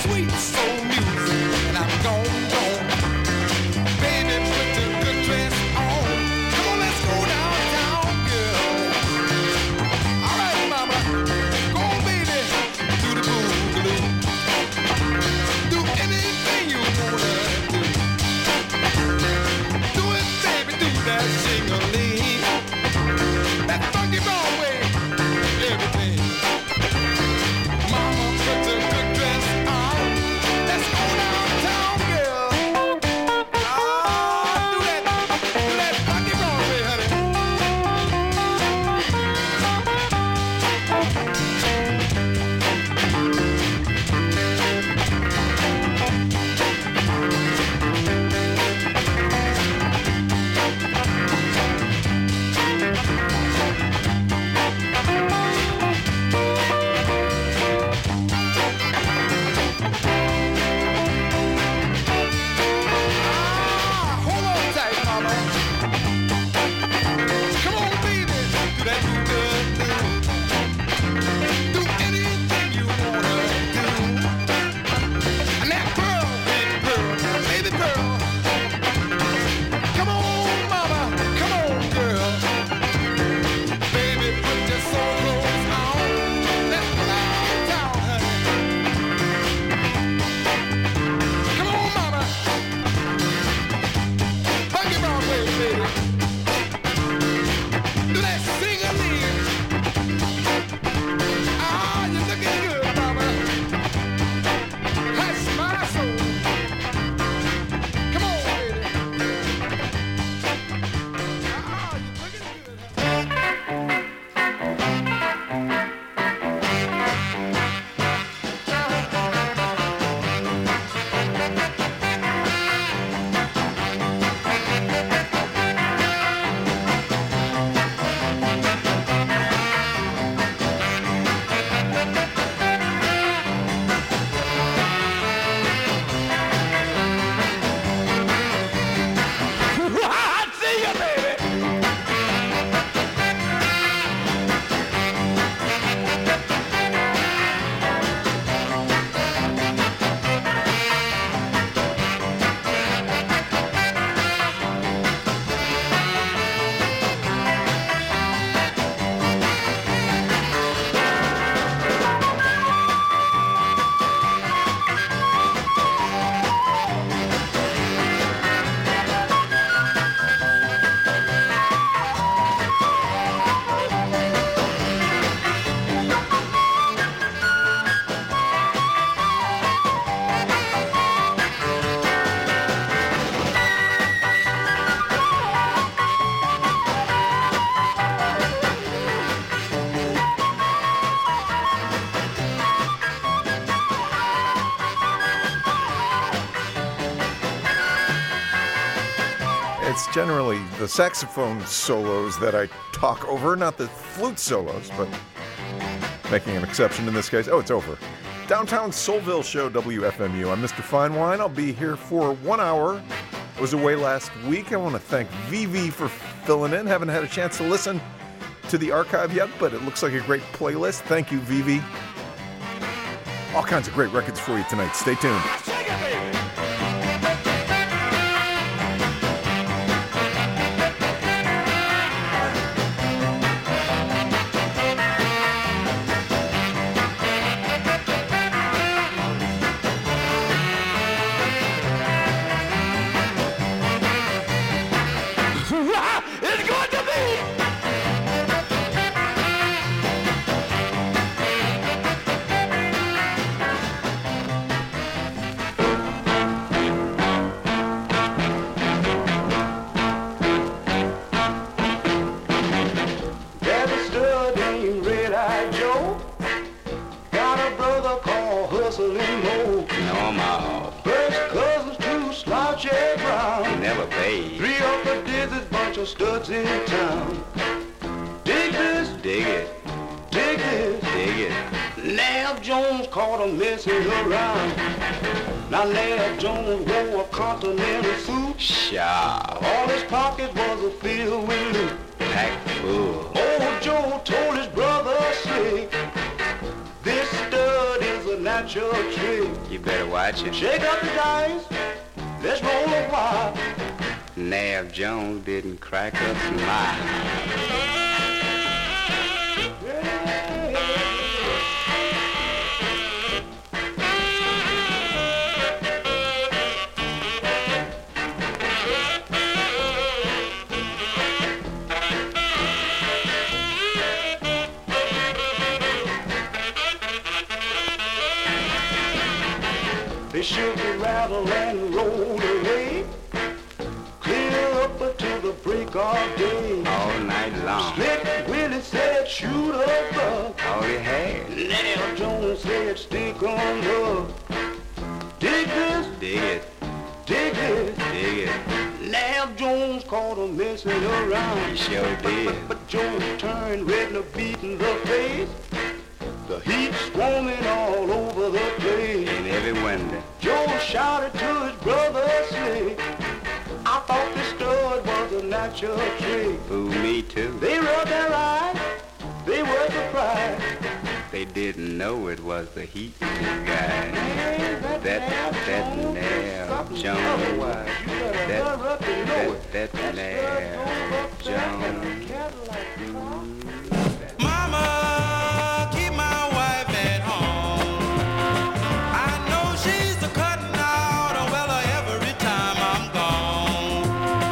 sweet soul music, and I'm gone, gone. Baby, put the good dress on. Come on, let's go downtown, girl. All right, mama, go on, baby, do the boogaloo. Do anything you wanna do. Do it, baby, do that sing-a-ling. That funky Broadway, everything. Mama, put the good dress on. Let's go downtown, girl. Ah, do that funky Broadway, honey. Ah, hold on tight, mama. Come on, baby, do that good thing. Do anything you wanna do. And that pearl, baby pearl. Come on, mama, come on, girl. Baby, put your soul clothes on. Let's go downtown, honey. Come on, mama. Funky Broadway, baby. Do that sing-a-ling. Ah, you're looking good, mama. Hush my soul. Come on, baby. Ah, you're looking good, honey. See ya, baby. It's generally the saxophone solos that I talk over, not the flute solos, but making an exception in this case. Oh, it's over. Downtown Soulville Show, WFMU. I'm Mr. Fine Wine. I'll be here for 1 hour. I was away last week. I want to thank Vivi for filling in. Haven't had a chance to listen to the archive yet, but it looks like a great playlist. Thank you, Vivi. All kinds of great records for you tonight. Stay tuned. It's going to be. There's a stud named Red-Eyed Joe. Got a brother called Hustling Mo. No more. First cousins to Slouchy Brown. Never paid. Three of the dizziest bunch of studs in town. Dig this, Dig it. dig this. Dig it. Nab Jones caught him messing around. Now Nab Jones wore a continental suit. Sharp. All his pockets was filled with loot. Packed full. Old Joe told his brother, say, this stud is a natural trick. You better watch it. Shake up the dice, let's roll a while. Nab Jones didn't crack a smile. They shook and rattle and rolled away, clear up until the break of day. All night long. Slick Willie said, shoot a buck. All he had. Nab Jones said, stick on up. Dig this, Dig it. dig this. Dig it. Nab Jones caught him messing around. He sure did. But Jones turned red and a beat in the face. The heat swarming all over the place. In every window. Joe shouted to his brother Slick, I thought this stud was a natural trick. Fool me too. They rubbed their eyes, they were surprised. They didn't know it was the heat in his guy. Hey, That Nab something Jones. otherwise. You better That- hurry up and know it. that stud Nab drove up there in a Jones. Cadillac car. Mama, keep my wife at home. I know she's a cutting out, well, every time I'm gone.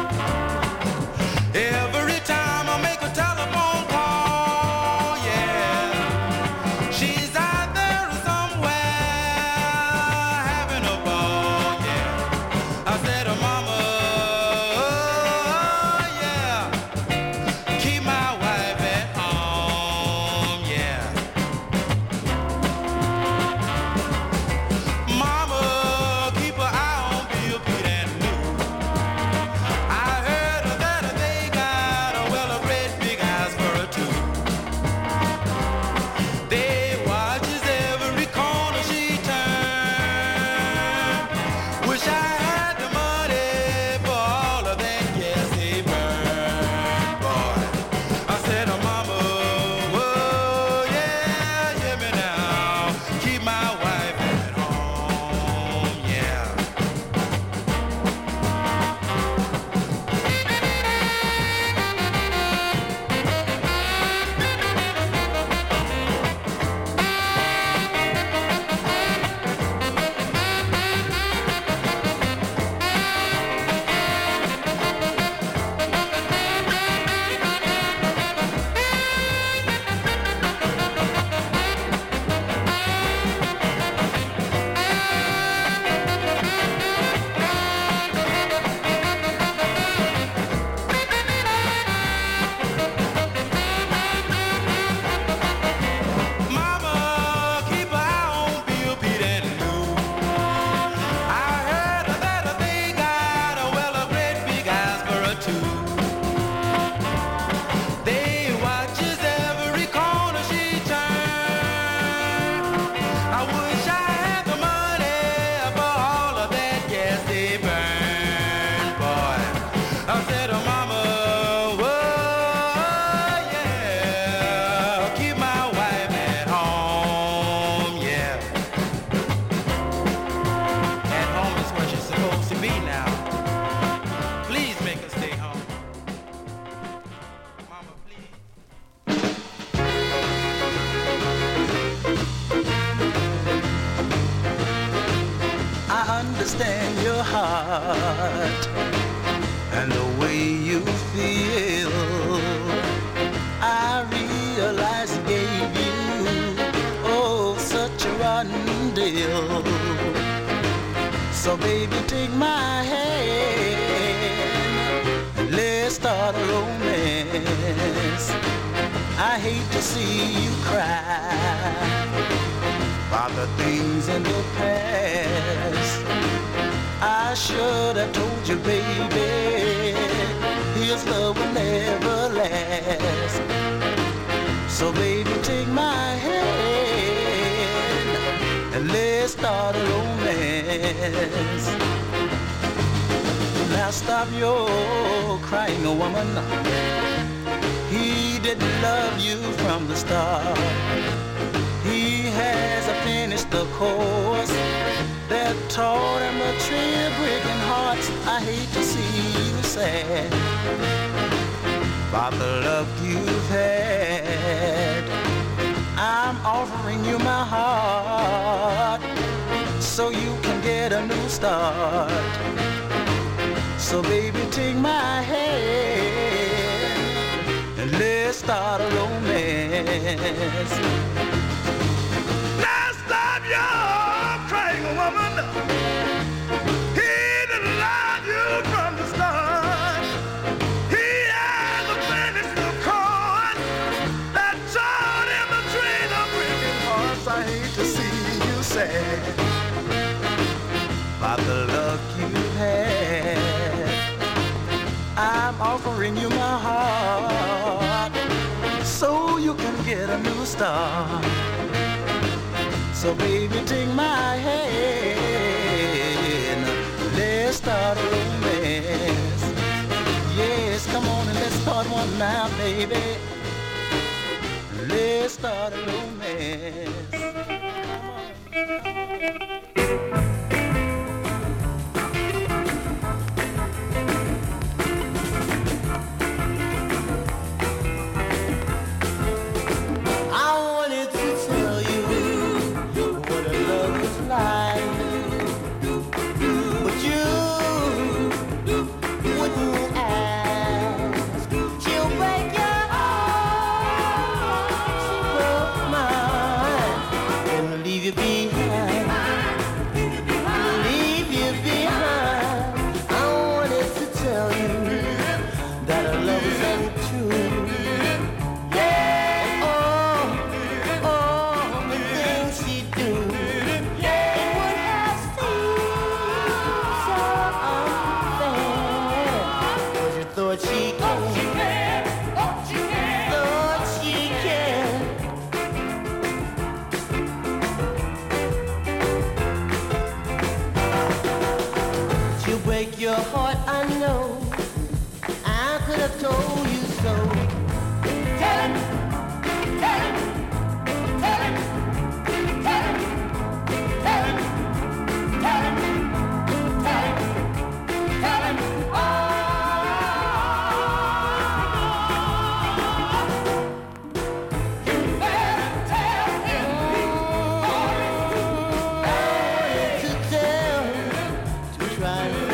Every time I make a telephone call, yeah. She's out there somewhere having a ball, yeah. I said, Mama, yeah, keep my wife at home, yeah. Mama, keep an eye on Bill, Pete, and Lou. I heard that they got a great big house for a two. They watches every corner she turn. Wish I had the money for all of that gas they burn, boy. I said, Mama, whoa, yeah, hear me now. Keep my wife at home, yeah. Mama, keep an eye on Bill, Pete, and Lou. I heard that they got a great big house for a two. They watches every corner she turn. I wish I had the money for all of that gas they burn, boy. I said, Mama, whoa, yeah, keep my wife at home, yeah. At home is where she's supposed to be now. Please make her stay home. Mama, please. I understand your heart and the way you feel. I realize it gave you, oh, such a rotten deal. So baby, take my hand and let's start a romance. I hate to see you cry about the things in the past. I should have told you, baby, his love will never last. So baby, take my hand and let's start a romance. Now stop your crying, woman. He didn't love you from the start. He has a finished the course that taught him a tree of breaking hearts. I hate to see you sad about the love you've had. I'm offering you my heart so you can get a new start. So baby, take my hand and let's start a romance. Now stop your crying, woman. He didn't lie you from the start. He has a finished the chord that taught him a train of breaking hearts. I hate to see you sad about the luck you've had. I'm offering you my heart so you can get a new start. So baby, take my hand, let's start a romance. Yes, come on and let's start one now, baby. Let's start a romance. Your heart, I know. I could have told you so. Tell him, tell him, tell him, tell him, tell him, tell him, tell him, tell him, oh. You better tell him to tell him to try to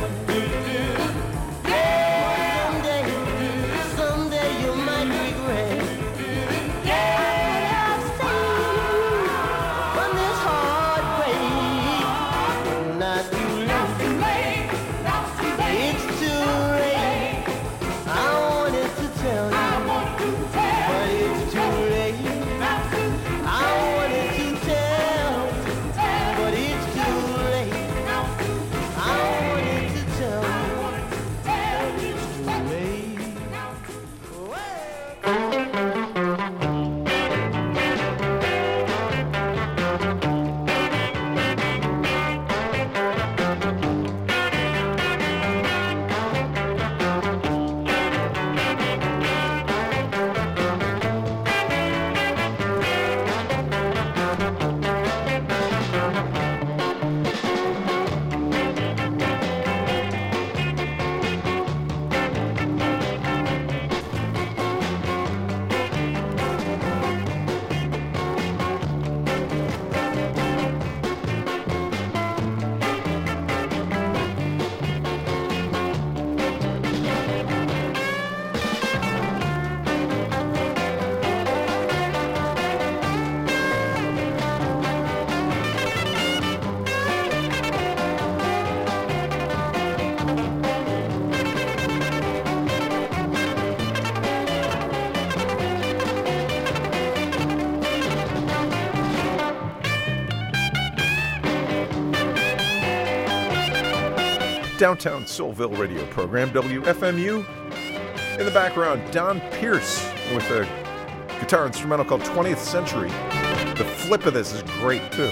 Downtown Soulville radio program, WFMU. In the background, Don Pierce with a guitar instrumental called 20th Century. The flip of this is great, too.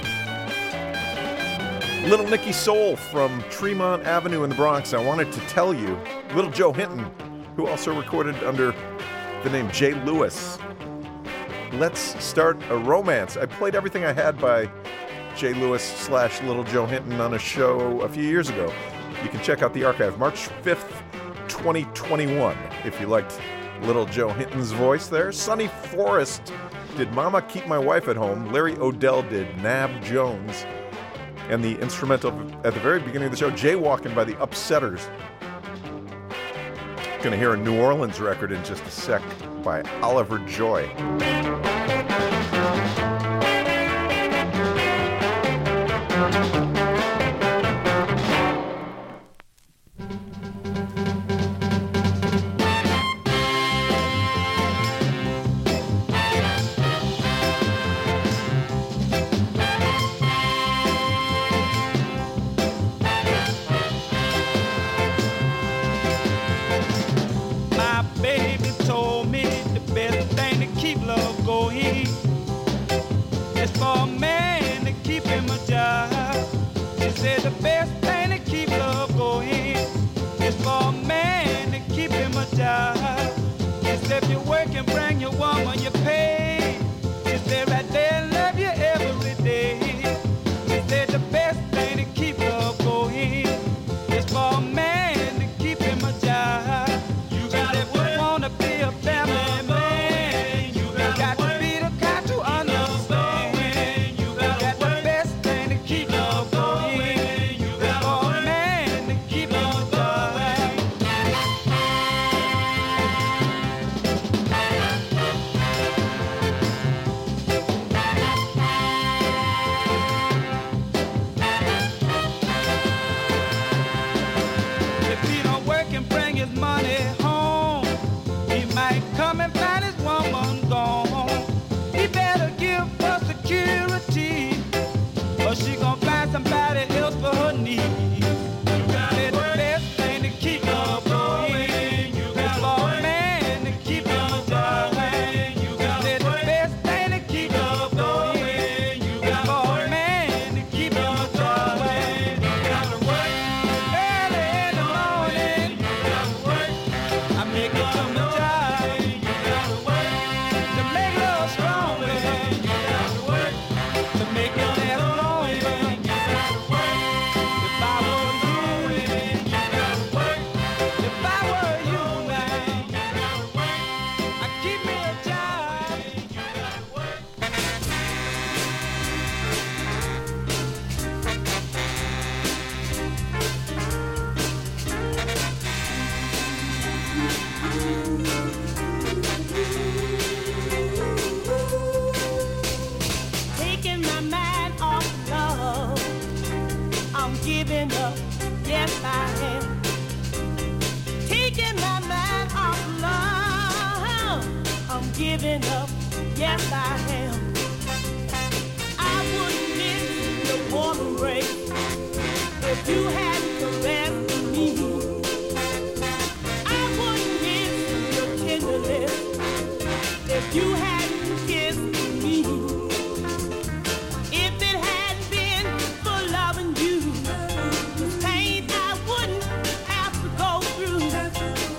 Little Nicky Soul from Tremont Avenue in the Bronx. I wanted to tell you, Little Joe Hinton, who also recorded under the name Jay Lewis. Let's Start a Romance. I played everything I had by Jay Lewis / Little Joe Hinton on a show a few years ago. You can check out the archive, March 5th, 2021, if you liked Little Joe Hinton's voice there. Sonny Forrest did Mama Keep My Wife at Home. Larry O'Dell did Nab Jones. And the instrumental at the very beginning of the show, Jaywalking by the Upsetters. Going to hear a New Orleans record in just a sec by Oliver Joy.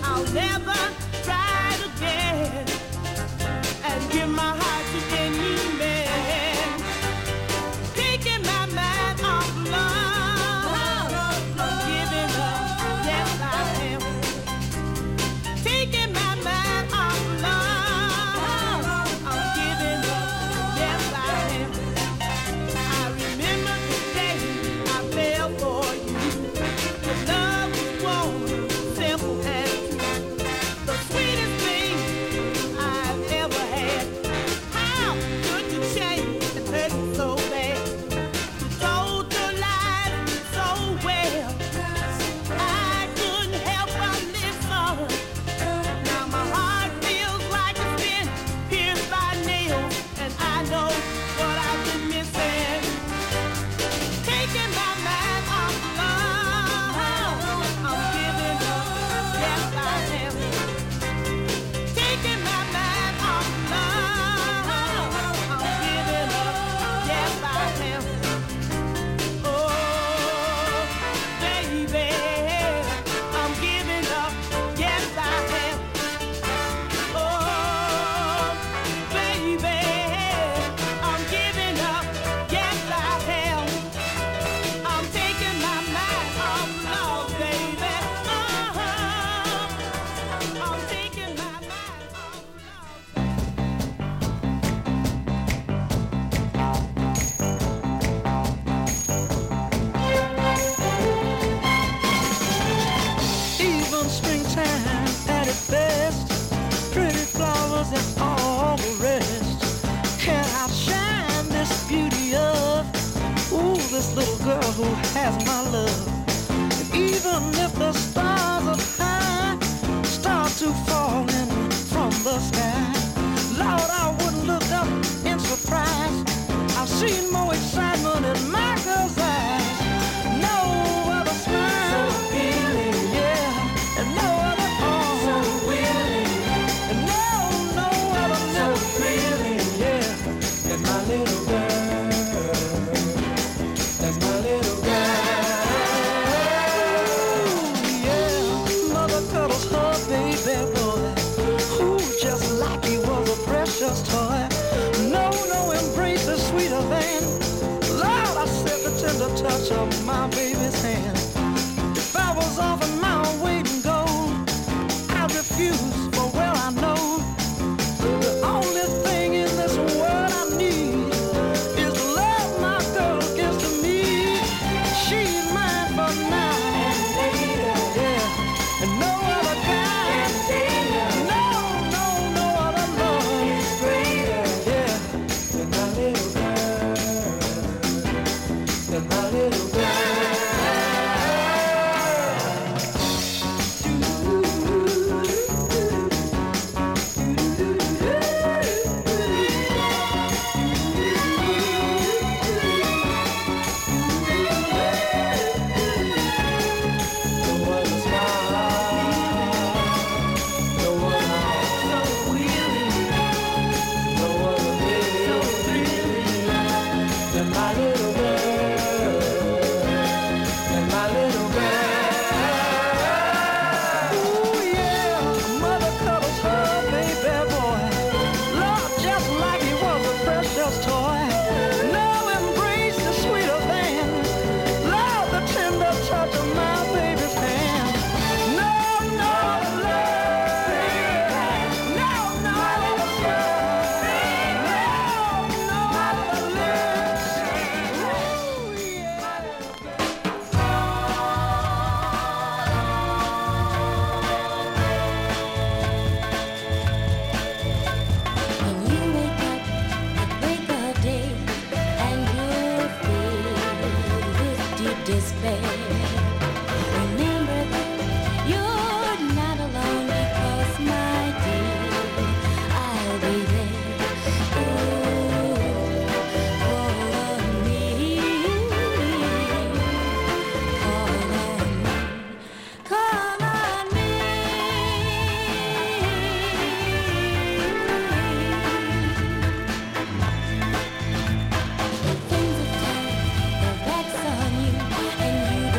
Never try it again and give my heart to you. this little girl who has my love. And even if the stars up high start to falling from the sky, Lord, I wouldn't look up in surprise. I've seen more excitement in my girl's eyes. No other smile, so appealing, yeah, and no other arm, so willing, and no other lip, so thrilling, yeah. And my little girl, that's my little girl. Ooh, yeah, mother cuddles her baby boy, who just like he was a precious toy. No embrace is sweeter than, Lord, I said the tender touch of my baby's hand. If I was offered my weight in gold, I'd refuse, for well I know the only thing in this world I need is the love my girl gives to me. She's mine for now and later, yeah, and no other guy, and later, no other love is greater, yeah, than my little girl, than my little girl. Things have turned their backs on you, and you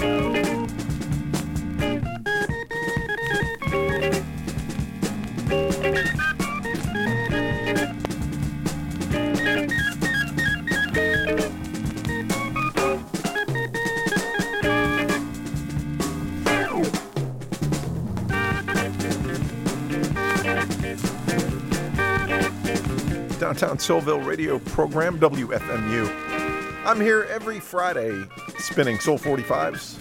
Downtown Soulville radio program, WFMU. I'm here every Friday spinning Soul 45s.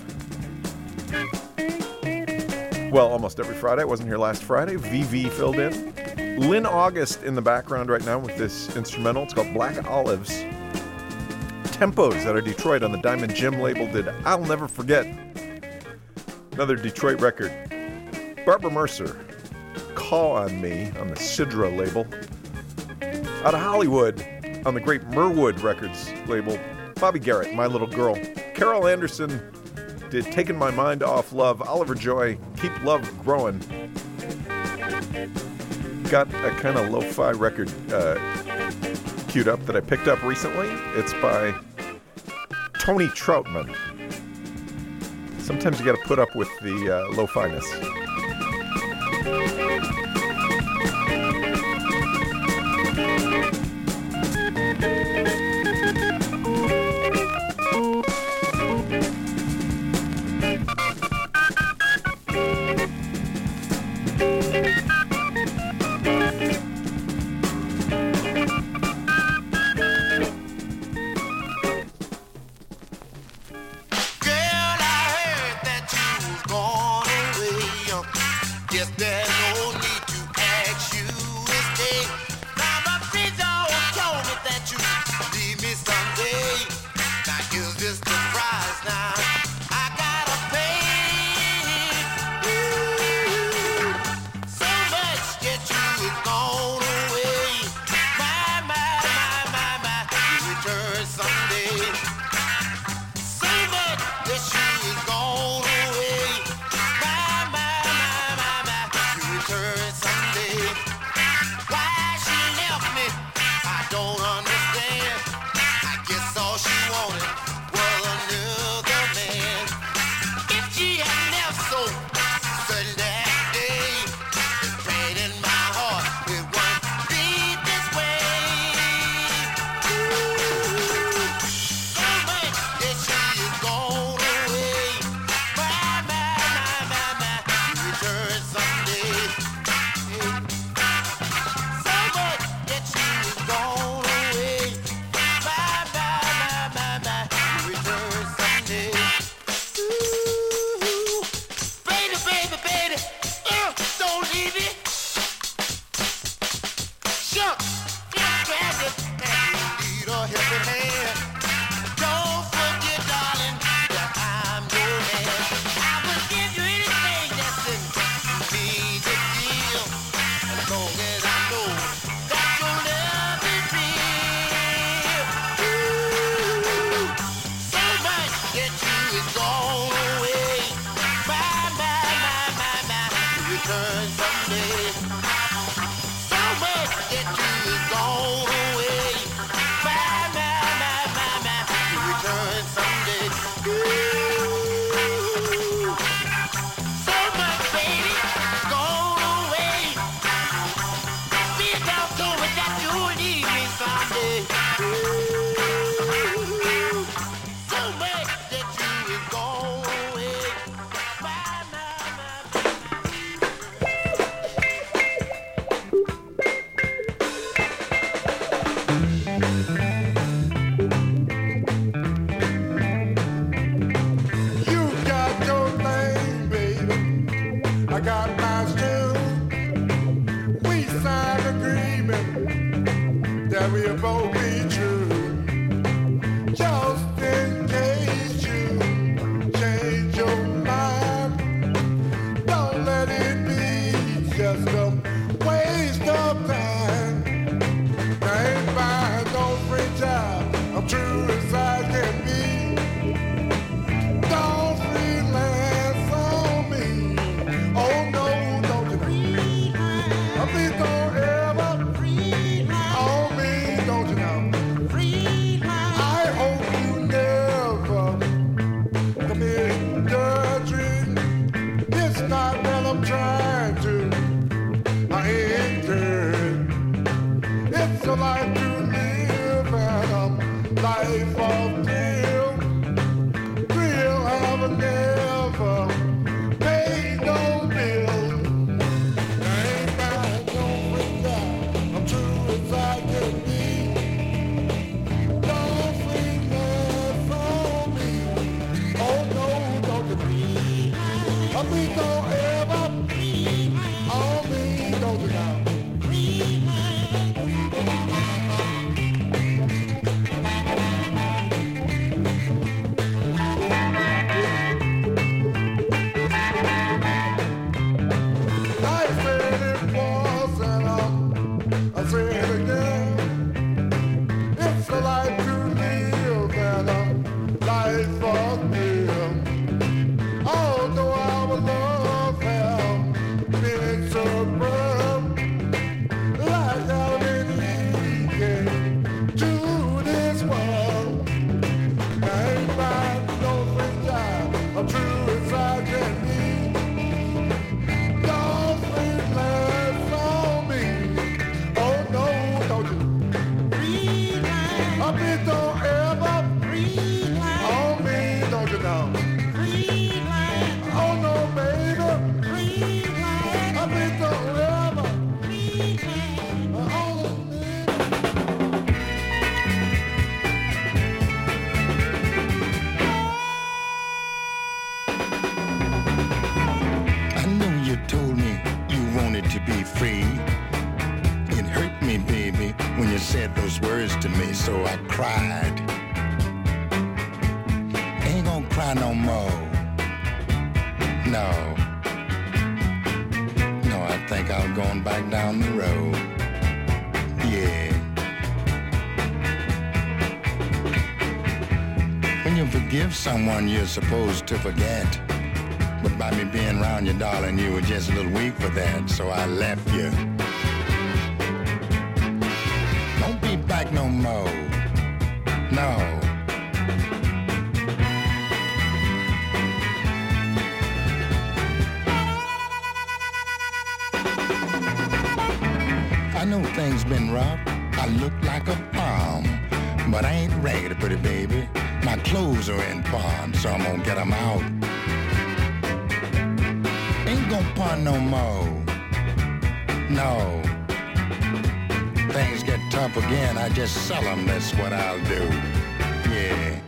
Well, almost every Friday. I wasn't here last Friday. VV filled in. Lynn August in the background right now with this instrumental. It's called Black Olives. Tempos out of Detroit on the Diamond Jim label did I'll Never Forget. Another Detroit record. Barbara Mercer, Call on Me on the Sidra label. Out of Hollywood, on the great Merwood Records label, Bobby Garrett, My Little Girl. Carol Anderson did Taking My Mind Off Love. Oliver Joy, Keep Love Growing. Got a kind of lo-fi record queued up that I picked up recently. It's by Tony Troutman. Sometimes you got to put up with the lo-fi-ness. Don't understand. I guess all she wanted was another don't ever on me, don't you know? I said it was and I say it again. It's a life to live and a life for me. Although our love has been so rough, like how many came to this world. I ain't find no friend job, I'm true as I can be. Don't sleep less on me. Oh no, don't you? A bit don't ever on me, don't you know? Oh no, baby. A bit don't ever on me. I know you told me you wanted to be free. It hurt me, baby, when you said those words to me, so I cried. Ain't gonna cry no more. No. No, I think I'm going back down the road. Yeah. When you forgive someone, you're supposed to forget. But by me being around you, darling, you were just a little weak for that, so I left you. Don't be back no more. No. I know things been rough. I look like a bomb, but I ain't raggedy, pretty baby. My clothes are in pawn, so I'm gonna get them out. Ain't gonna pawn no more. No. Things get tough again, I just sell them, that's what I'll do. Yeah.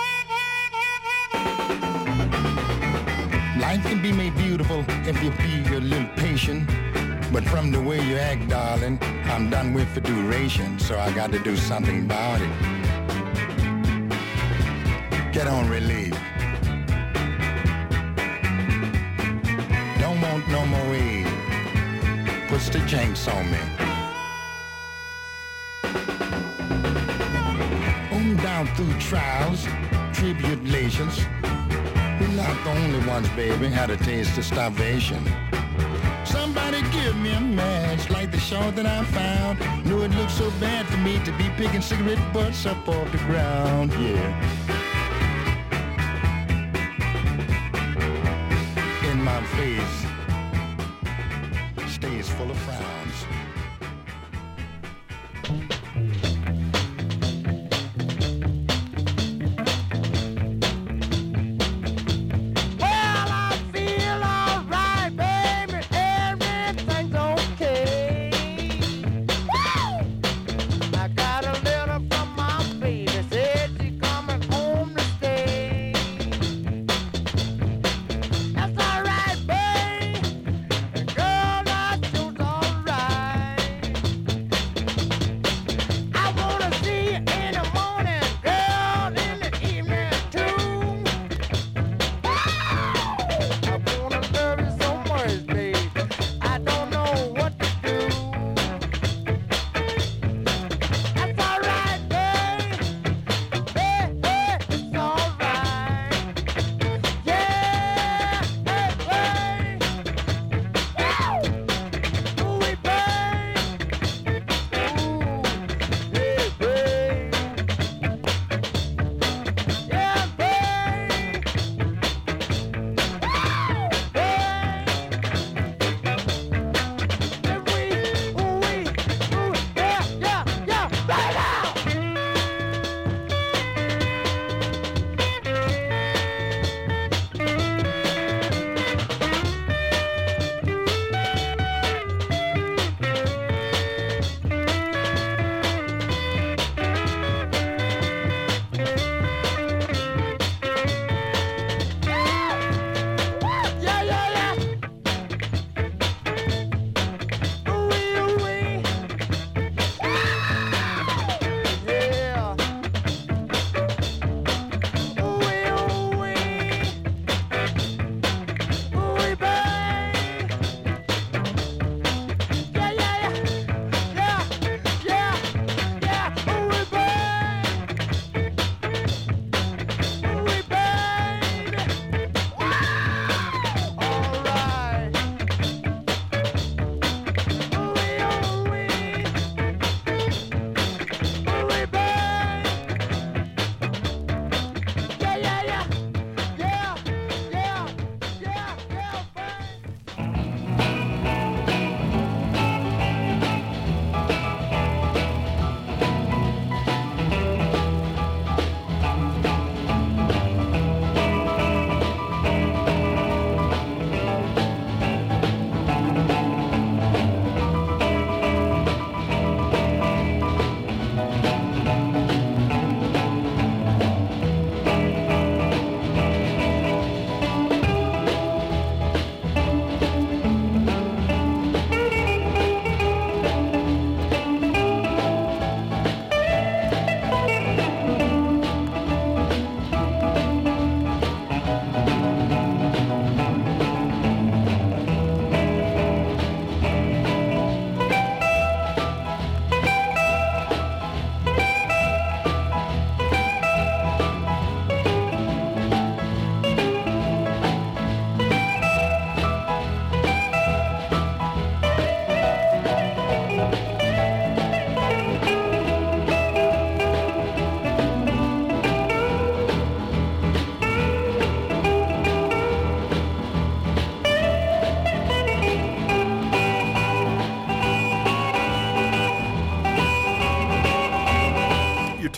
Life can be made beautiful if you be a little patient. But from the way you act, darling, I'm done with the duration, so I got to do something about it. Get on relief. Don't want no more aid. Puts the jinx on me. On down through trials, tribulations. We're not the only ones, baby, had a taste of starvation. Somebody give me a match like the short that I found. Knew it looked so bad for me to be picking cigarette butts up off the ground, yeah. In my face stays full of frowns. That's all right, babe. Girl, that suits all right.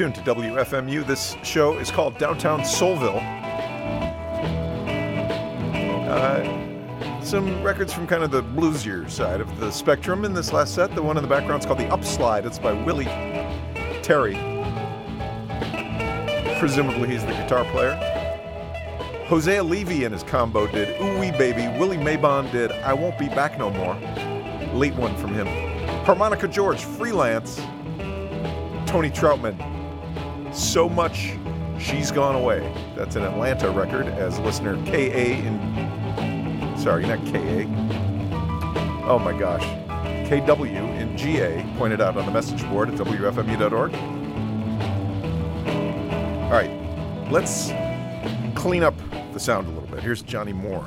tuned to WFMU. This show is called Downtown Soulville. Some records from kind of the bluesier side of the spectrum in this last set. The one in the background is called The Upslide. It's by Willie Terry. Presumably he's the guitar player. Hosea Levy and his combo did Ooh Wee Baby. Willie Mabon did I Won't Be Back No More. Late one from him. Harmonica George, Freelance. Tony Troutman, So Much She's Gone Away. That's an Atlanta record, as listener K.A. Sorry, not K.A. Oh my gosh. K.W. in G.A. pointed out on the message board at WFMU.org. All right, let's clean up the sound a little bit. Here's Johnny Moore.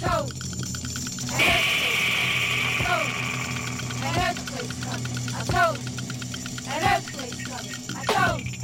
told you. An earthquake's coming. I told you. An earthquake's coming. I told you.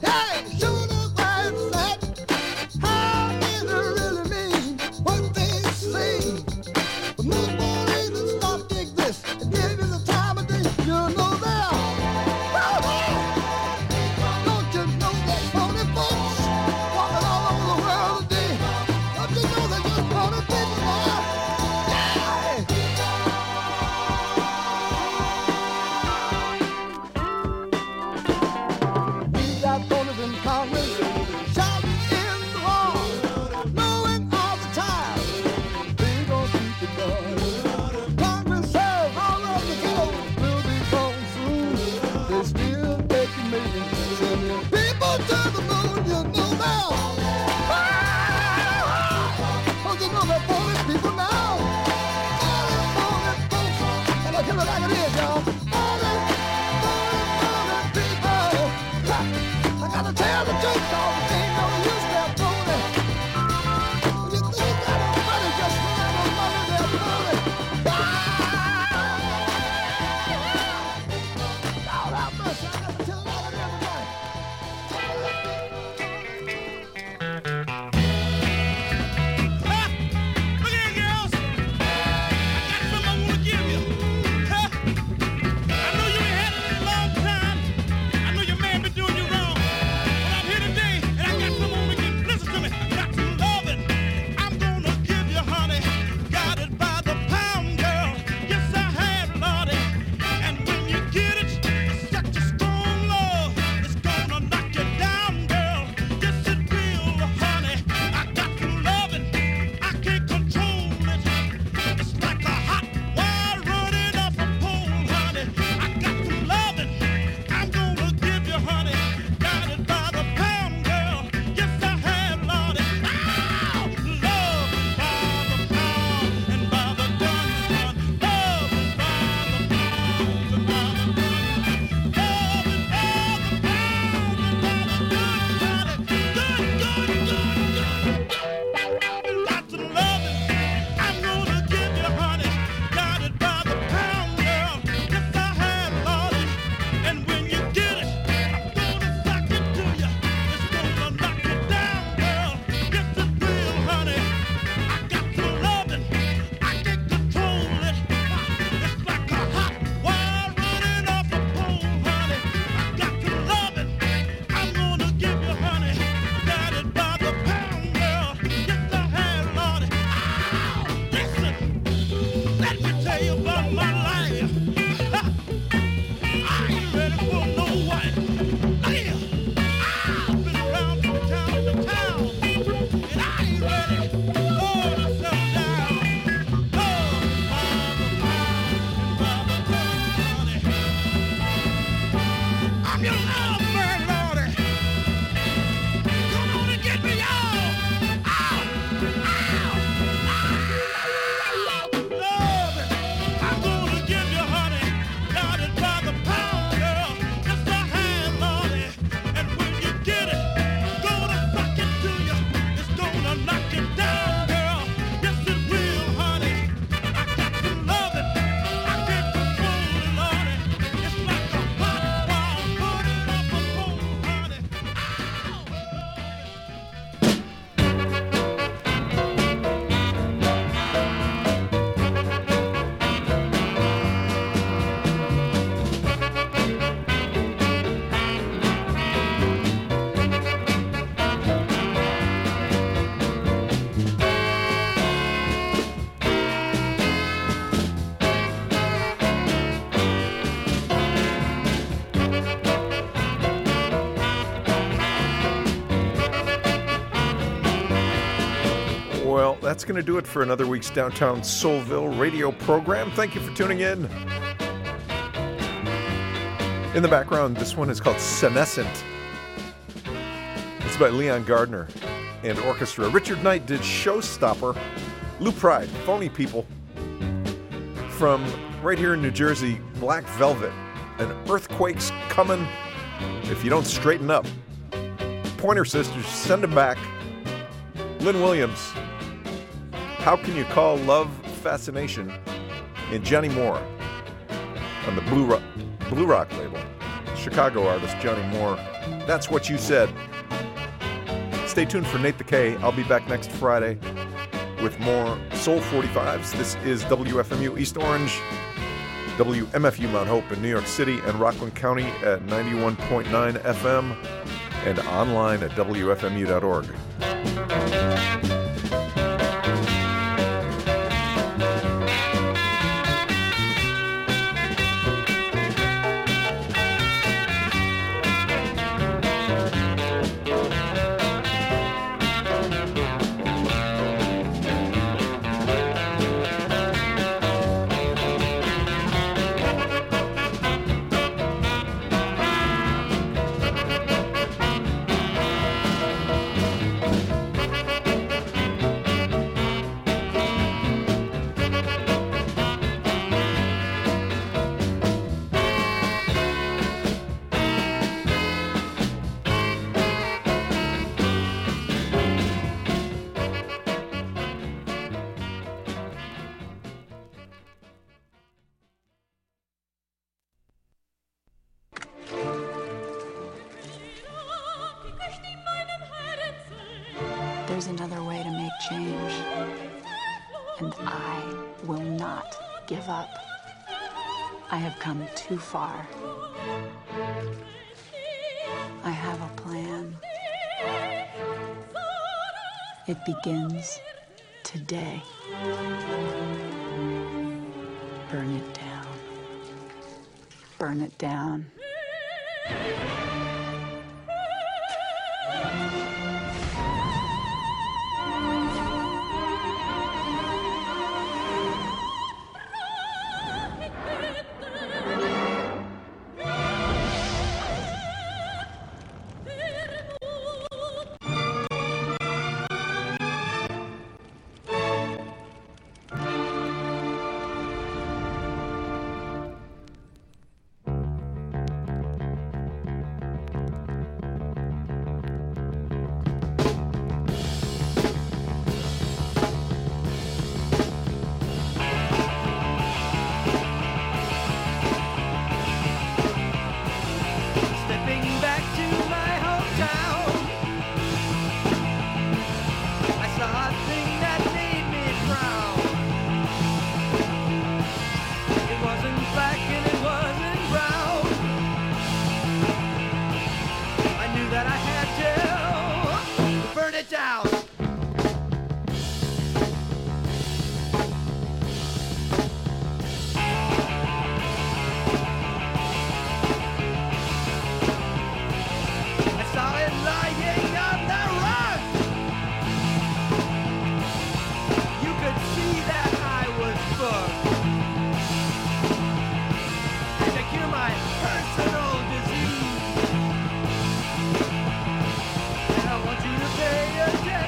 Things Well, that's going to do it for another week's Downtown Soulville radio program. Thank you for tuning in. In the background, this one is called Senescent. It's by Leon Gardner and orchestra. Richard Knight did Showstopper. Lou Pride, Phony People. From right here in New Jersey, Black Velvet. An Earthquake's Coming If You Don't Straighten Up. Pointer Sisters, Send 'Em Back. Lynn Williams, How Can You Call Love Fascination? And Johnny Moore on the Blue Rock label. Chicago artist Johnny Moore. That's What You Said. Stay tuned for Nate the K. I'll be back next Friday with more Soul 45s. This is WFMU East Orange, WMFU Mount Hope in New York City and Rockland County at 91.9 FM and online at WFMU.org. There's another way to make change, and I will not give up. I have come too far. I have a plan. It begins today. Burn it down. Burn it down. I want you to pay attention.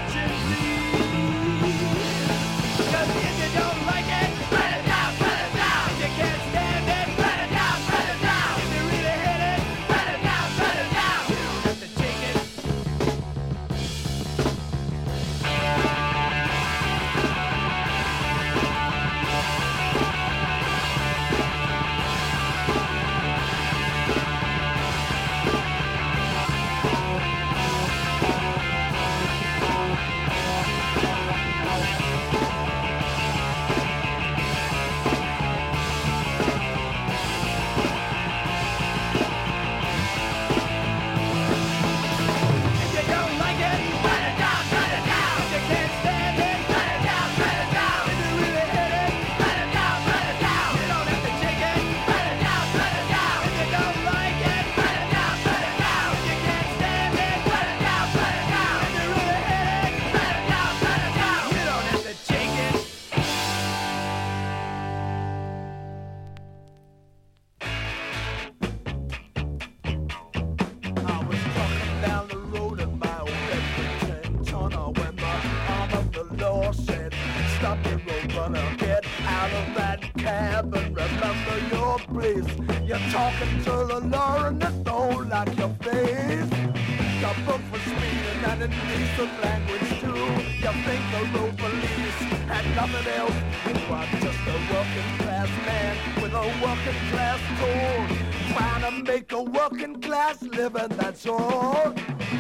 gonna get out of that cab and remember your place. You're talking to the law and they don't like your face. You're booked for speeding and indecent language too. You think the road police had nothing else. You are just a working class man with a working class tool, trying to make a working class living, that's all.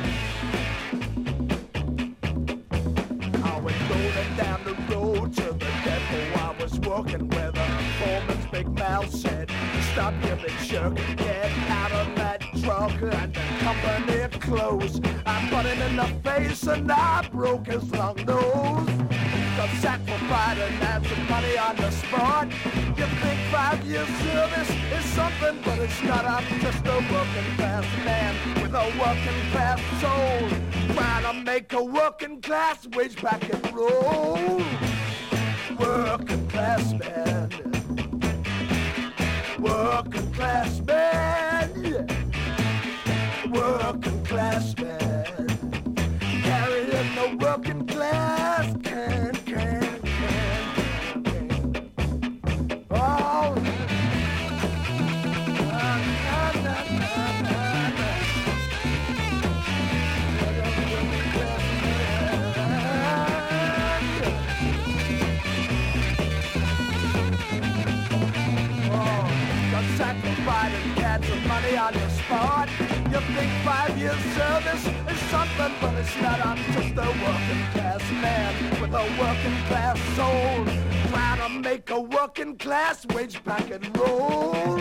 I was rolling down the road to the depot I was working where the foreman's big mouth said, stop giving jerk, get out of that truck and the company closed. I put him in the face and I broke his long nose. Got sacked for pride and had some money on the spot. You think 5 years service is something, but it's not. I'm just a working class man with a working class soul, trying to make a working class wage packet roll. Working class man, working class man, yeah. Working class man, carrying the working class can. Oh, sacrifice and get some money on the spot. You think 5 years service is something, but it's not. I'm just a working class man with a working class soul, trying to make a working class wage packet roll.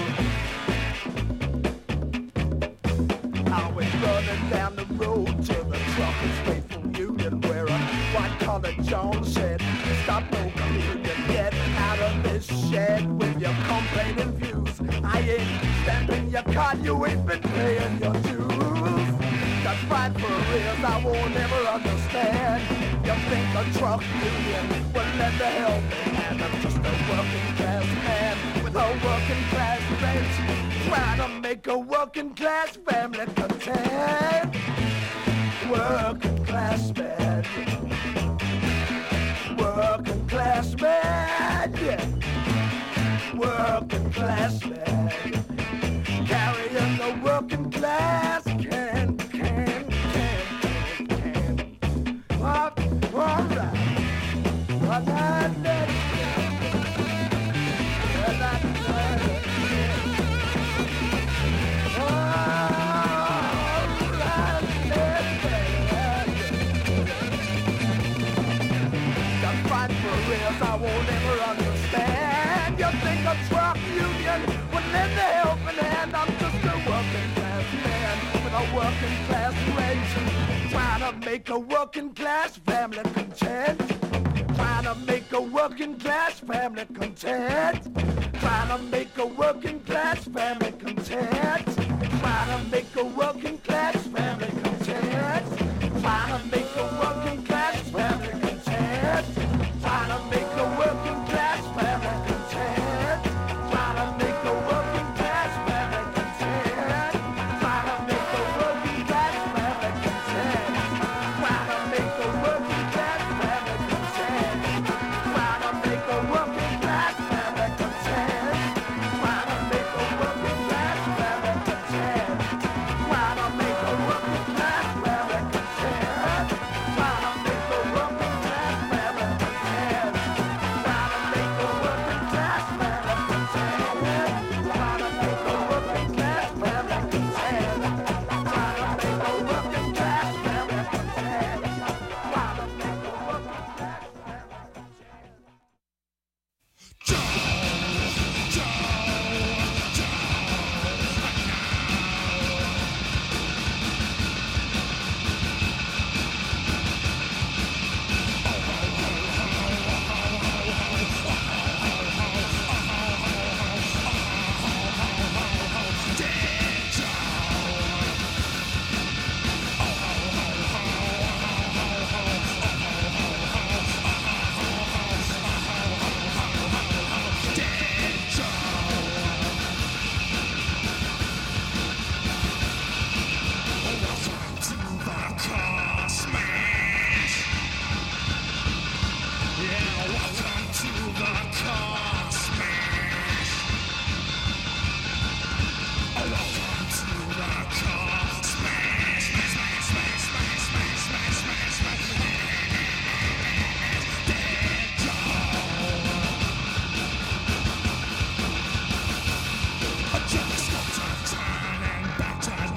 I was running down the road to the truckers' faithful union where a white-collar John said, stop no communion, get out of this shed with your complaining views. I ain't stamping your card, you ain't been paying your dues. That's right for reals, I won't ever understand. You think a truck union will lend a helping hand? I'm just a working class man with a working class bench, trying to make a working class family content. Working class man, working class man, yeah. Working class man, carrying the working class can. All right. I won't ever understand. You think a truck union would lend a helping hand? I'm just a working class man with a working class wage, trying to make a working class family content. Trying to make a working class family content. Trying to make a working class family content. Trying to make a working class family content. Trying to make a working class family content. Trying to make a working class family content. Trying to make a working class family content. Trying to make a working class family content. Trying to make a working class family content. Trying to make a working class family content. Trying to make a working class family content. Trying to make a working class family content.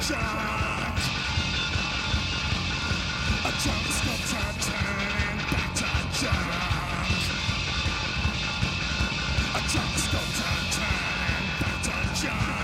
shine.